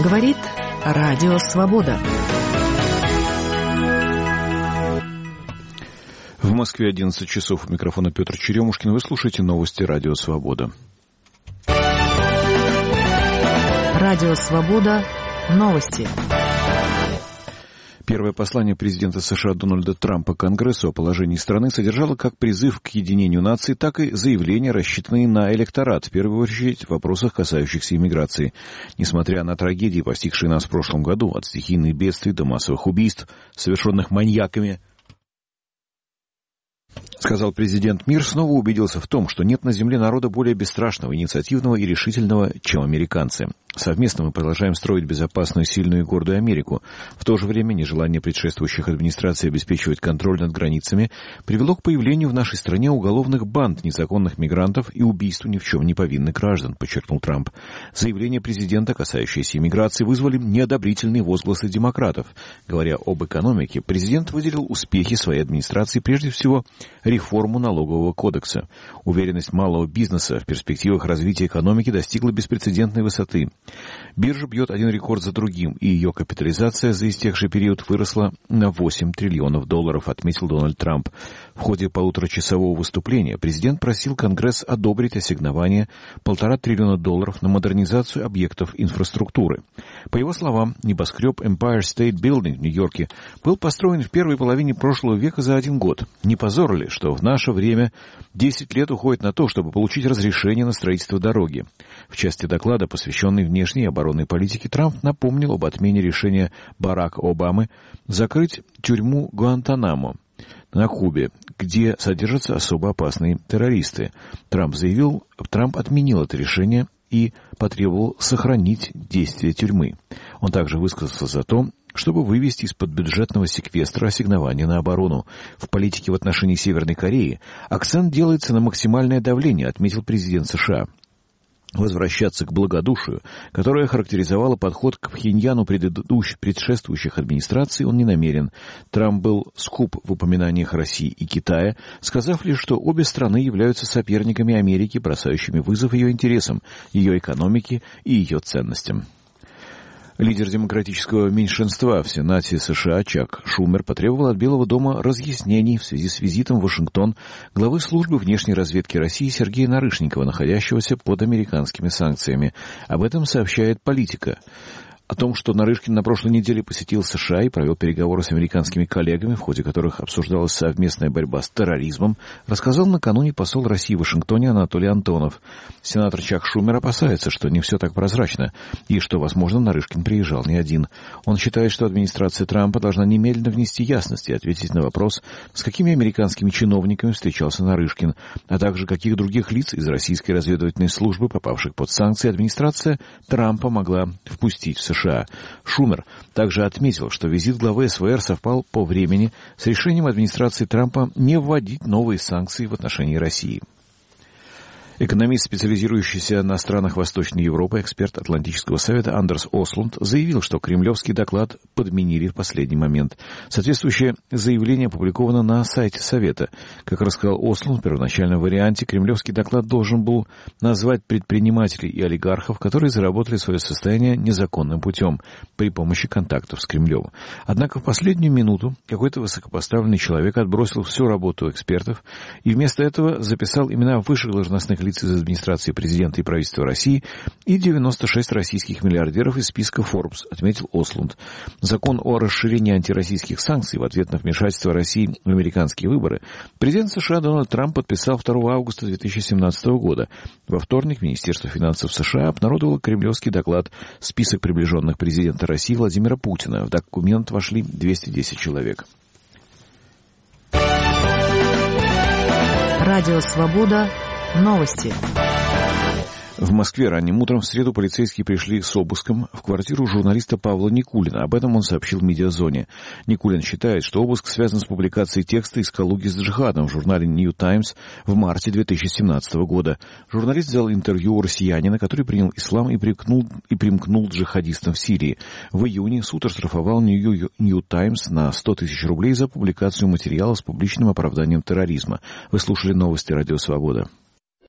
Говорит Радио Свобода. В Москве 11 часов. У микрофона Петр Черемушкин. Вы слушаете новости Радио Свобода. Радио Свобода. Новости. Первое послание президента США Дональда Трампа Конгрессу о положении страны содержало как призыв к единению нации, так и заявления, рассчитанные на электорат, в первую очередь в вопросах, касающихся иммиграции. Несмотря на трагедии, постигшие нас в прошлом году, от стихийных бедствий до массовых убийств, совершенных маньяками, сказал президент, мир снова убедился в том, что нет на земле народа более бесстрашного, инициативного и решительного, чем американцы. Совместно мы продолжаем строить безопасную, сильную и гордую Америку. В то же время нежелание предшествующих администраций обеспечивать контроль над границами привело к появлению в нашей стране уголовных банд, незаконных мигрантов и убийству ни в чем не повинных граждан, подчеркнул Трамп. Заявления президента, касающиеся иммиграции, вызвали неодобрительные возгласы демократов. Говоря об экономике, президент выделил успехи своей администрации, прежде всего реформу налогового кодекса. Уверенность малого бизнеса в перспективах развития экономики достигла беспрецедентной высоты. Биржа бьет один рекорд за другим, и ее капитализация за истекший период выросла на $8 триллионов, отметил Дональд Трамп. В ходе полуторачасового выступления президент просил Конгресс одобрить ассигнование $1,5 триллиона на модернизацию объектов инфраструктуры. По его словам, небоскреб Empire State Building в Нью-Йорке был построен в первой половине прошлого века за 1 год. Не позор ли, что в наше время 10 лет уходит на то, чтобы получить разрешение на строительство дороги? В части доклада, посвященной внешней и оборонной политике, Трамп напомнил об отмене решения Барака Обамы закрыть тюрьму Гуантанамо на Кубе, где содержатся особо опасные террористы. Трамп отменил это решение и потребовал сохранить действие тюрьмы. Он также высказался за то, чтобы вывести из-под бюджетного секвестра ассигнования на оборону. В политике в отношении Северной Кореи акцент делается на максимальное давление, отметил президент США. Возвращаться к благодушию, которое характеризовало подход к Пхеньяну предшествующих администраций, он не намерен. Трамп был скуп в упоминаниях России и Китая, сказав лишь, что обе страны являются соперниками Америки, бросающими вызов ее интересам, ее экономике и ее ценностям. Лидер демократического меньшинства в Сенате США Чак Шумер потребовал от Белого дома разъяснений в связи с визитом в Вашингтон главы службы внешней разведки России Сергея Нарышникова, находящегося под американскими санкциями. Об этом сообщает «Политика». О том, что Нарышкин на прошлой неделе посетил США и провел переговоры с американскими коллегами, в ходе которых обсуждалась совместная борьба с терроризмом, рассказал накануне посол России в Вашингтоне Анатолий Антонов. Сенатор Чак Шумер опасается, что не все так прозрачно, и что, возможно, Нарышкин приезжал не один. Он считает, что администрация Трампа должна немедленно внести ясность и ответить на вопрос, с какими американскими чиновниками встречался Нарышкин, а также каких других лиц из российской разведывательной службы, попавших под санкции, администрация Трампа могла впустить в США. Шумер также отметил, что визит главы СВР совпал по времени с решением администрации Трампа не вводить новые санкции в отношении России. Экономист, специализирующийся на странах Восточной Европы, эксперт Атлантического совета Андерс Ослунд заявил, что кремлевский доклад подменили в последний момент. Соответствующее заявление опубликовано на сайте Совета. Как рассказал Ослунд, в первоначальном варианте кремлевский доклад должен был назвать предпринимателей и олигархов, которые заработали свое состояние незаконным путем при помощи контактов с Кремлем. Однако в последнюю минуту какой-то высокопоставленный человек отбросил всю работу экспертов и вместо этого записал имена высших должностных лиц из администрации президента и правительства России и 96 российских миллиардеров из списка Forbes, отметил Ослунд. Закон о расширении антироссийских санкций в ответ на вмешательство России в американские выборы президент США Дональд Трамп подписал 2 августа 2017 года. Во вторник Министерство финансов США обнародовало кремлевский доклад «Список приближенных президента России Владимира Путина». В документ вошли 210 человек. Радио «Свобода». Новости. В Москве ранним утром в среду полицейские пришли с обыском в квартиру журналиста Павла Никулина. Об этом он сообщил в «Медиазоне». Никулин считает, что обыск связан с публикацией текста из «Калуги с джихадом» в журнале «Нью Таймс» в марте 2017 года. Журналист взял интервью у россиянина, который принял ислам и примкнул к джихадистам в Сирии. В июне суд оштрафовал «Нью Таймс» на 100 тысяч рублей за публикацию материала с публичным оправданием терроризма. Вы слушали новости «Радио Свобода».